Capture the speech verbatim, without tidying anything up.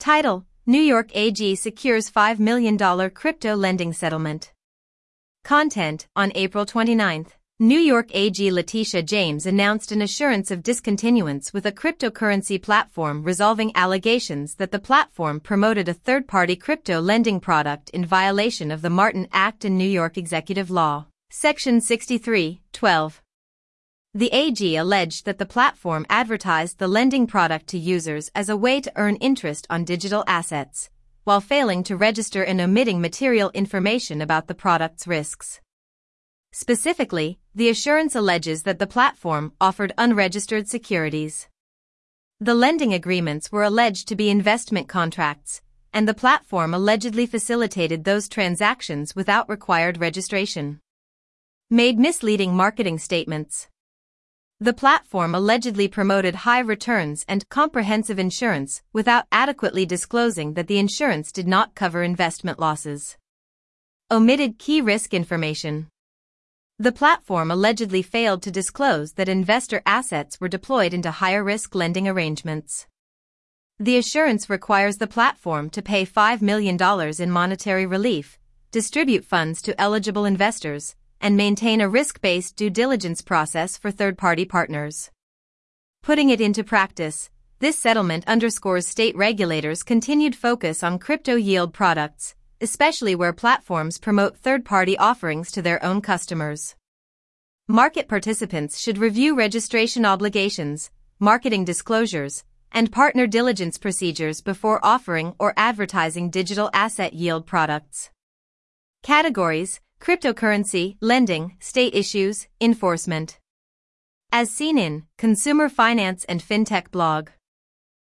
Title: New York A G secures five million dollars crypto lending settlement. Content: On April twenty-ninth, New York A G Letitia James announced an assurance of discontinuance with a cryptocurrency platform resolving allegations that the platform promoted a third-party crypto lending product in violation of the Martin Act and New York Executive Law, Section sixty-three twelve. The A G alleged that the platform advertised the lending product to users as a way to earn interest on digital assets, while failing to register and omitting material information about the product's risks. Specifically, the assurance alleges that the platform offered unregistered securities. The lending agreements were alleged to be investment contracts, and the platform allegedly facilitated those transactions without required registration. Made misleading marketing statements. The platform allegedly promoted high returns and comprehensive insurance without adequately disclosing that the insurance did not cover investment losses. Omitted key risk information. The platform allegedly failed to disclose that investor assets were deployed into higher-risk lending arrangements. The assurance requires the platform to pay five million dollars in monetary relief, distribute funds to eligible investors, and maintain a risk-based due diligence process for third-party partners. Putting it into practice, this settlement underscores state regulators' continued focus on crypto yield products, especially where platforms promote third-party offerings to their own customers. Market participants should review registration obligations, marketing disclosures, and partner diligence procedures before offering or advertising digital asset yield products. Categories: cryptocurrency, lending, state issues, enforcement. As seen in Consumer Finance and FinTech blog.